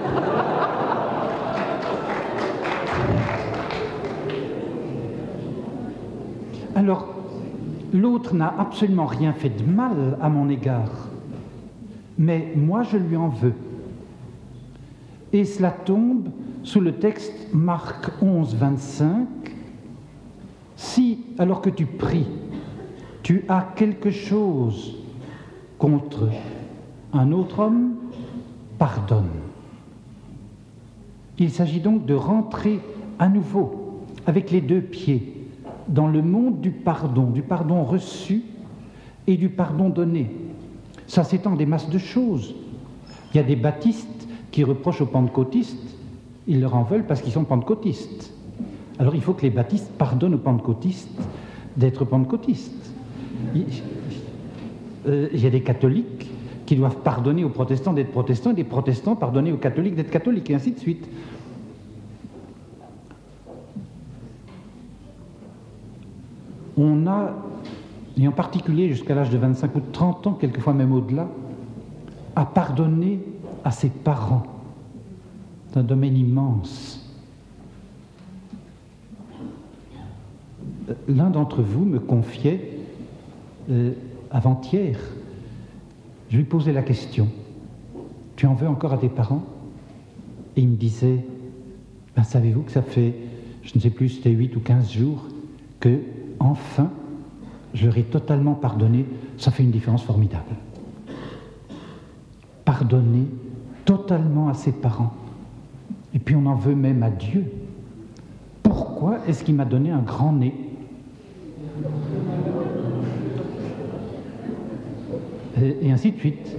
Alors, l'autre n'a absolument rien fait de mal à mon égard, mais moi je lui en veux. Et cela tombe sous le texte Marc onze, vingt-cinq. Si, alors que tu pries, tu as quelque chose contre un autre homme, pardonne. Il s'agit donc de rentrer à nouveau avec les deux pieds dans le monde du pardon, du pardon reçu et du pardon donné. Ça s'étend des masses de choses. Il y a des baptistes qui reprochent aux pentecôtistes, ils leur en veulent parce qu'ils sont pentecôtistes. Alors il faut que les baptistes pardonnent aux pentecôtistes d'être pentecôtistes. Il, euh, il y a des catholiques qui doivent pardonner aux protestants d'être protestants et des protestants pardonner aux catholiques d'être catholiques, et ainsi de suite. On a, et en particulier jusqu'à l'âge de vingt-cinq ou de trente ans, quelquefois même au-delà, à pardonner à ses parents. C'est un domaine immense. L'un d'entre vous me confiait, euh, avant-hier, je lui posais la question, tu en veux encore à tes parents? Et il me disait, ben, savez-vous que ça fait, je ne sais plus, c'était huit ou quinze jours, que enfin, je leur ai totalement pardonné. Ça fait une différence formidable. Pardonner totalement à ses parents. Et puis on en veut même à Dieu. Pourquoi est-ce qu'il m'a donné un grand nez? Et, et ainsi de suite.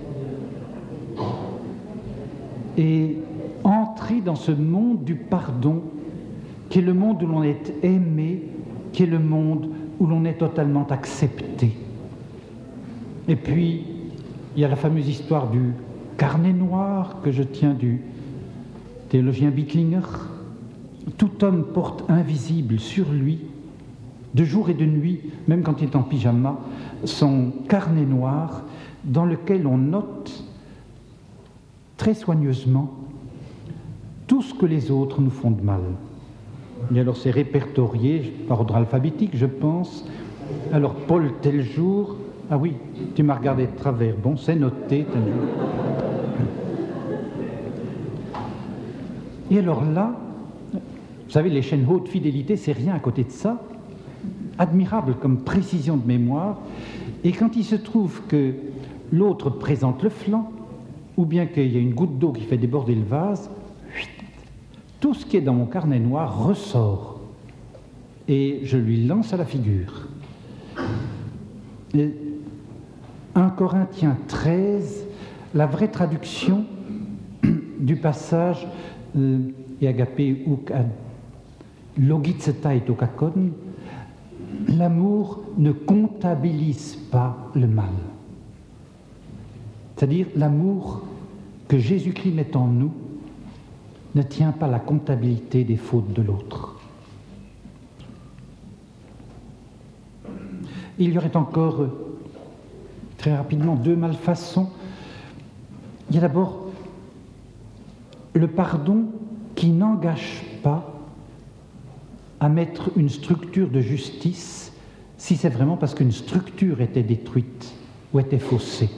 Et entrer dans ce monde du pardon, qui est le monde où l'on est aimé, qui est le monde où l'on est totalement accepté. Et puis, il y a la fameuse histoire du carnet noir que je tiens du théologien Bittlinger. Tout homme porte invisible sur lui, de jour et de nuit, même quand il est en pyjama, son carnet noir dans lequel on note très soigneusement tout ce que les autres nous font de mal. Et alors c'est répertorié par ordre alphabétique, je pense. Alors Paul tel jour, ah oui, tu m'as regardé de travers, bon, c'est noté. Et alors là, vous savez, les chaînes haute fidélité, c'est rien à côté de ça. Admirable comme précision de mémoire. Et quand il se trouve que l'autre présente le flanc, ou bien qu'il y a une goutte d'eau qui fait déborder le vase, tout ce qui est dans mon carnet noir ressort et je lui lance à la figure. Et un Corinthiens treize, la vraie traduction du passage euh, et agapé uk ad logitzetai tokakon, l'amour ne comptabilise pas le mal. C'est-à-dire l'amour que Jésus-Christ met en nous ne tient pas la comptabilité des fautes de l'autre. Il y aurait encore, très rapidement, deux malfaçons. Il y a d'abord le pardon qui n'engage pas à mettre une structure de justice si c'est vraiment parce qu'une structure était détruite ou était faussée.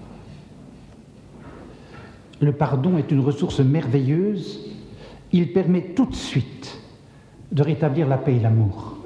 Le pardon est une ressource merveilleuse. Il permet tout de suite de rétablir la paix et l'amour.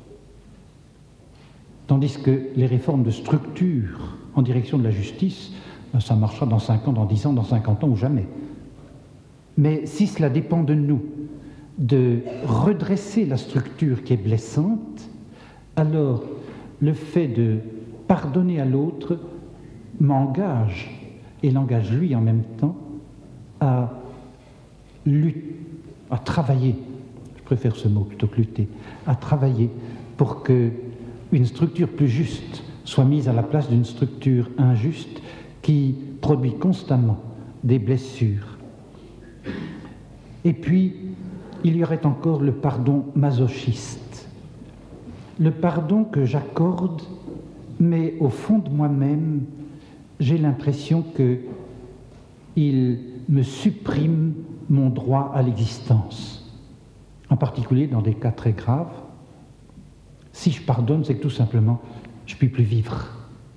Tandis que les réformes de structure en direction de la justice, ça marchera dans cinq ans, dans dix ans, dans cinquante ans ou jamais. Mais si cela dépend de nous, de redresser la structure qui est blessante, alors le fait de pardonner à l'autre m'engage, et l'engage lui en même temps, à lutter, à travailler, je préfère ce mot plutôt que lutter, à travailler pour qu'une structure plus juste soit mise à la place d'une structure injuste qui produit constamment des blessures. Et puis, il y aurait encore le pardon masochiste, le pardon que j'accorde, mais au fond de moi-même, j'ai l'impression qu'il me supprime mon droit à l'existence, en particulier dans des cas très graves. Si je pardonne, c'est que tout simplement, je ne puis plus vivre.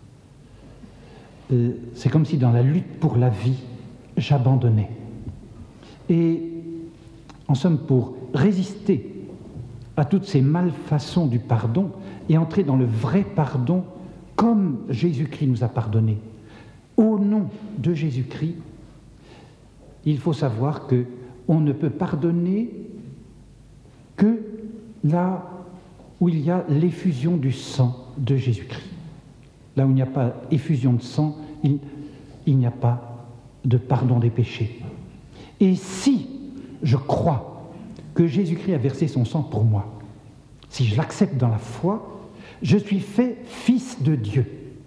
Euh, c'est comme si dans la lutte pour la vie, j'abandonnais. Et en somme, pour résister à toutes ces malfaçons du pardon et entrer dans le vrai pardon comme Jésus-Christ nous a pardonné, au nom de Jésus-Christ, il faut savoir qu'on ne peut pardonner que là où il y a l'effusion du sang de Jésus-Christ. Là où il n'y a pas effusion de sang, il, il n'y a pas de pardon des péchés. Et si je crois que Jésus-Christ a versé son sang pour moi, si je l'accepte dans la foi, je suis fait fils de Dieu.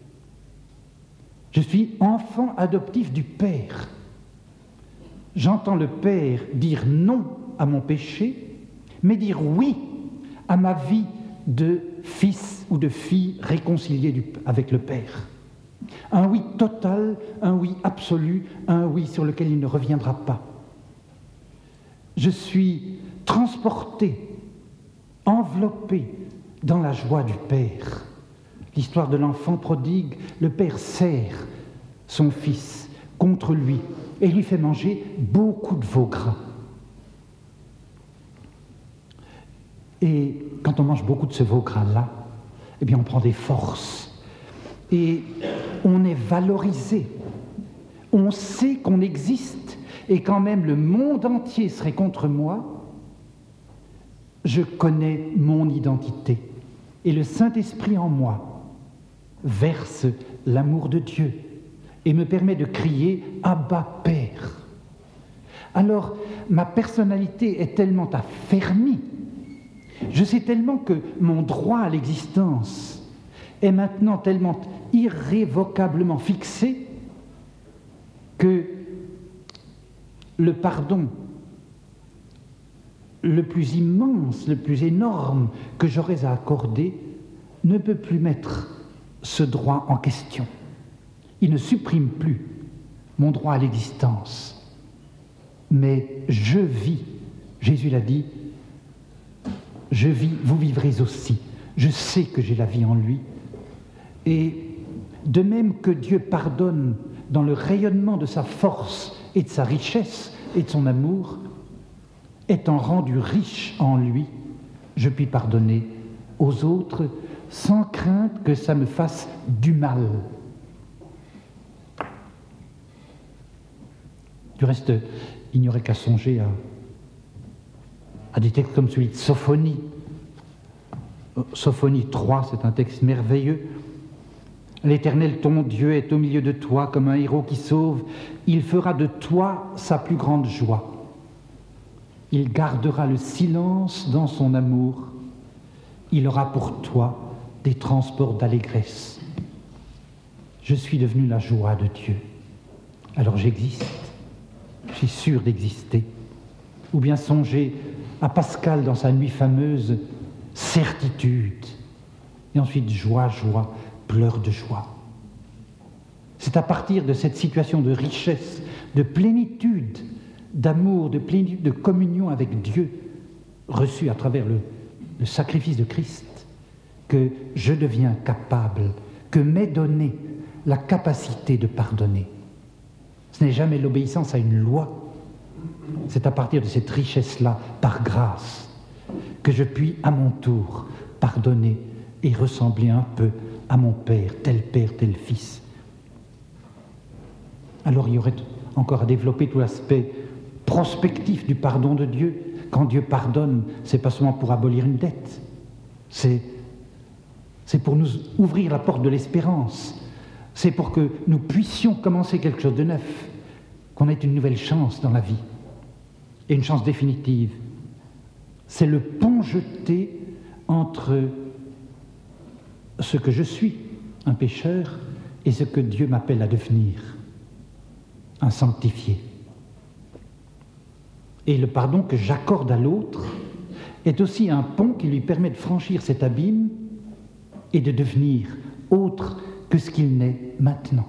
Je suis enfant adoptif du Père. J'entends le Père dire non à mon péché, mais dire oui à ma vie de fils ou de fille réconcilié du, avec le Père. Un oui total, un oui absolu, un oui sur lequel il ne reviendra pas. Je suis transporté, enveloppé dans la joie du Père. L'histoire de l'enfant prodigue, le Père serre son fils contre lui et lui fait manger beaucoup de veau gras. Et quand on mange beaucoup de ce veau gras-là, eh bien on prend des forces et on est valorisé. On sait qu'on existe et quand même le monde entier serait contre moi, je connais mon identité. Et le Saint-Esprit en moi verse l'amour de Dieu et me permet de crier « Abba, Père ». Alors, ma personnalité est tellement affermie, je sais tellement que mon droit à l'existence est maintenant tellement irrévocablement fixé que le pardon le plus immense, le plus énorme que j'aurais à accorder ne peut plus mettre ce droit en question. Il ne supprime plus mon droit à l'existence. Mais je vis, Jésus l'a dit, je vis, vous vivrez aussi. Je sais que j'ai la vie en lui. Et de même que Dieu pardonne dans le rayonnement de sa force et de sa richesse et de son amour, étant rendu riche en lui, je puis pardonner aux autres sans crainte que ça me fasse du mal. Du reste, il n'y aurait qu'à songer à, à des textes comme celui de Sophonie. Sophonie trois, c'est un texte merveilleux. L'Éternel, ton Dieu, est au milieu de toi comme un héros qui sauve. Il fera de toi sa plus grande joie. Il gardera le silence dans son amour. Il aura pour toi des transports d'allégresse. Je suis devenu la joie de Dieu. Alors j'existe. Je suis sûr d'exister. Ou bien songer à Pascal dans sa nuit fameuse, certitude. Et ensuite joie, joie, pleurs de joie. C'est à partir de cette situation de richesse, de plénitude, d'amour, de plénitude, de communion avec Dieu, reçue à travers le, le sacrifice de Christ, que je deviens capable, que m'est donnée la capacité de pardonner. Ce n'est jamais l'obéissance à une loi, c'est à partir de cette richesse-là, par grâce, que je puis à mon tour pardonner et ressembler un peu à mon Père, tel Père, tel Fils. Alors il y aurait encore à développer tout l'aspect prospectif du pardon de Dieu. Quand Dieu pardonne, c'est pas seulement pour abolir une dette, c'est, c'est pour nous ouvrir la porte de l'espérance, c'est pour que nous puissions commencer quelque chose de neuf, qu'on ait une nouvelle chance dans la vie, et une chance définitive. C'est le pont jeté entre ce que je suis, un pécheur, et ce que Dieu m'appelle à devenir, un sanctifié. Et le pardon que j'accorde à l'autre est aussi un pont qui lui permet de franchir cet abîme et de devenir autre que ce qu'il n'est maintenant.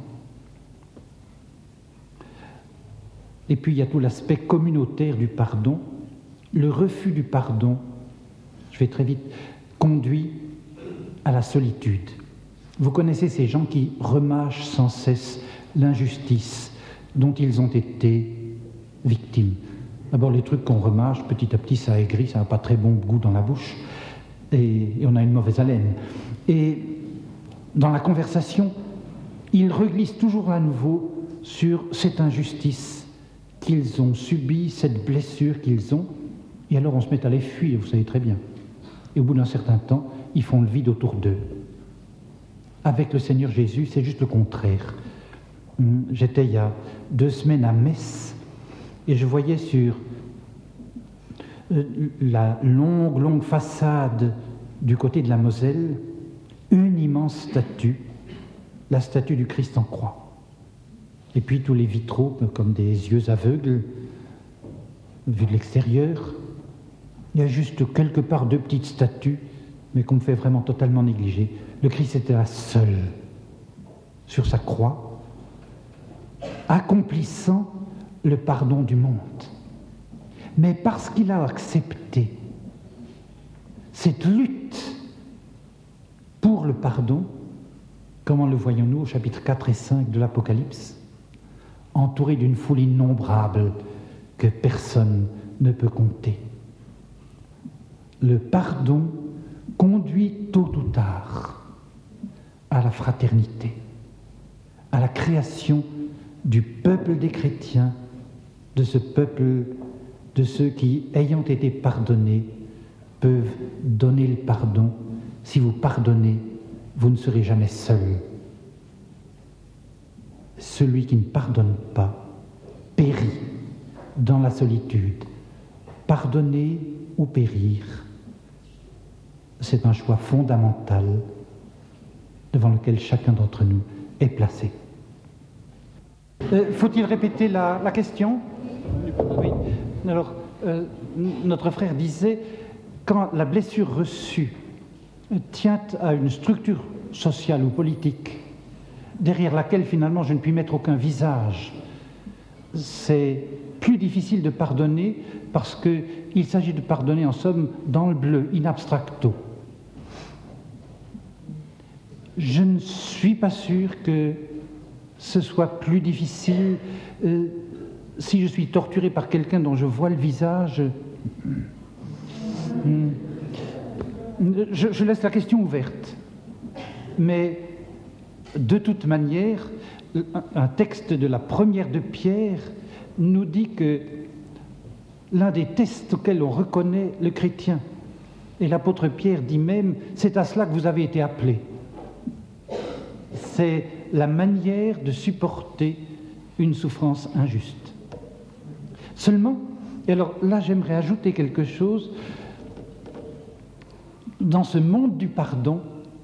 Et puis il y a tout l'aspect communautaire du pardon. Le refus du pardon, je vais très vite, conduit à la solitude. Vous connaissez ces gens qui remâchent sans cesse l'injustice dont ils ont été victimes. D'abord, les trucs qu'on remâche, petit à petit, ça aigrit, ça n'a pas très bon goût dans la bouche, et, et on a une mauvaise haleine. Et dans la conversation, ils reglissent toujours à nouveau sur cette injustice qu'ils ont subie, cette blessure qu'ils ont, et alors on se met à les fuir, vous savez très bien. Et au bout d'un certain temps, ils font le vide autour d'eux. Avec le Seigneur Jésus, c'est juste le contraire. J'étais il y a deux semaines à Metz, et je voyais sur la longue, longue façade du côté de la Moselle une immense statue, la statue du Christ en croix. Et puis tous les vitraux, comme des yeux aveugles, vus de l'extérieur. Il y a juste quelque part deux petites statues, mais qu'on me fait vraiment totalement négliger. Le Christ était là seul, sur sa croix, accomplissant le pardon du monde. Mais parce qu'il a accepté cette lutte pour le pardon, comment le voyons-nous au chapitre quatre et cinq de l'Apocalypse, entouré d'une foule innombrable que personne ne peut compter. Le pardon conduit tôt ou tard à la fraternité, à la création du peuple des chrétiens, de ce peuple, de ceux qui, ayant été pardonnés, peuvent donner le pardon. Si vous pardonnez, vous ne serez jamais seul. Celui qui ne pardonne pas périt dans la solitude. Pardonner ou périr, c'est un choix fondamental devant lequel chacun d'entre nous est placé. Euh, faut-il répéter la, la question ? Oui. Alors, euh, notre frère disait, quand la blessure reçue tient à une structure sociale ou politique, derrière laquelle finalement je ne puis mettre aucun visage, c'est plus difficile de pardonner parce qu'il s'agit de pardonner en somme dans le bleu, in abstracto. Je ne suis pas sûr que ce soit plus difficile euh, si je suis torturé par quelqu'un dont je vois le visage. Hmm. Je, je laisse la question ouverte. Mais de toute manière, un, un texte de la première de Pierre nous dit que l'un des tests auxquels on reconnaît le chrétien, et l'apôtre Pierre dit même, c'est à cela que vous avez été appelés. C'est la manière de supporter une souffrance injuste. Seulement, et alors là j'aimerais ajouter quelque chose, dans ce monde du pardon,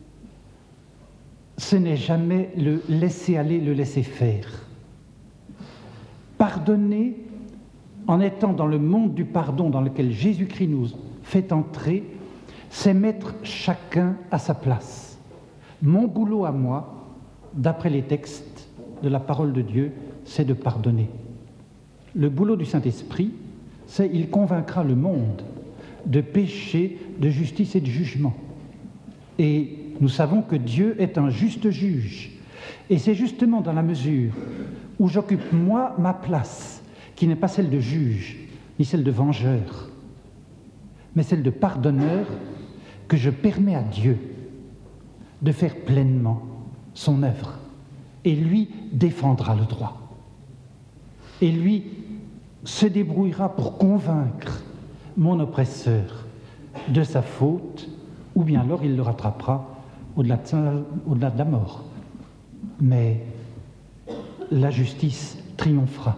ce n'est jamais le laisser aller, le laisser faire. Pardonner, en étant dans le monde du pardon dans lequel Jésus-Christ nous fait entrer, c'est mettre chacun à sa place. Mon boulot à moi, d'après les textes de la parole de Dieu, c'est de pardonner. Le boulot du Saint-Esprit, c'est il convaincra le monde de péché, de justice et de jugement. Et nous savons que Dieu est un juste juge. Et c'est justement dans la mesure où j'occupe moi ma place, qui n'est pas celle de juge, ni celle de vengeur, mais celle de pardonneur, que je permets à Dieu de faire pleinement son œuvre. Et lui défendra le droit. Et lui se débrouillera pour convaincre mon oppresseur de sa faute, ou bien alors il le rattrapera au-delà de ça, au-delà de la mort. Mais la justice triomphera.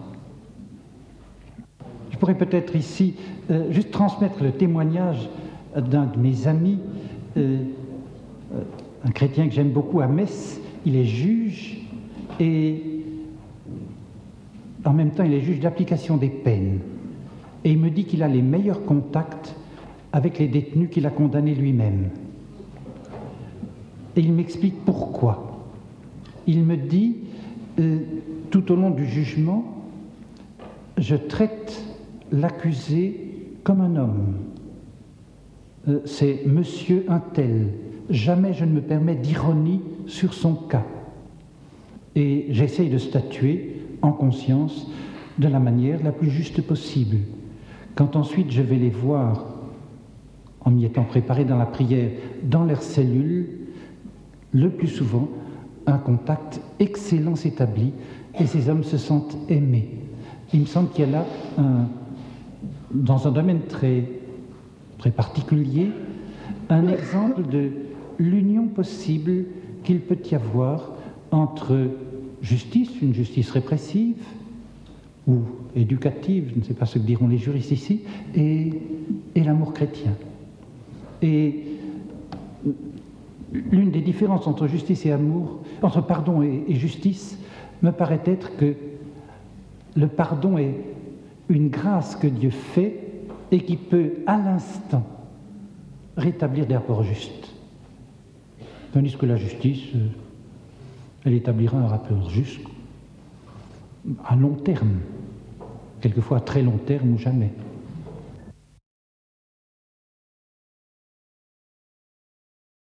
Je pourrais peut-être ici euh, juste transmettre le témoignage d'un de mes amis, euh, euh, un chrétien que j'aime beaucoup à Metz. Il est juge et en même temps il est juge d'application des peines. Et il me dit qu'il a les meilleurs contacts avec les détenus qu'il a condamnés lui-même. Et il m'explique pourquoi. Il me dit, euh, tout au long du jugement, je traite l'accusé comme un homme. Euh, c'est monsieur un tel. Jamais je ne me permets d'ironie sur son cas. Et j'essaye de statuer en conscience de la manière la plus juste possible. Quand ensuite je vais les voir, en m'y étant préparé dans la prière, dans leurs cellules, le plus souvent, un contact excellent s'établit et ces hommes se sentent aimés. Il me semble qu'il y a là, un, dans un domaine très, très particulier, un exemple de l'union possible qu'il peut y avoir entre justice, une justice répressive ou éducative, je ne sais pas ce que diront les juristes ici, et, et l'amour chrétien. Et l'une des différences entre justice et amour, entre pardon et, et justice, me paraît être que le pardon est une grâce que Dieu fait et qui peut, à l'instant, rétablir des rapports justes. Tandis que la justice, elle établira un rapport juste à long terme, quelquefois à très long terme ou jamais.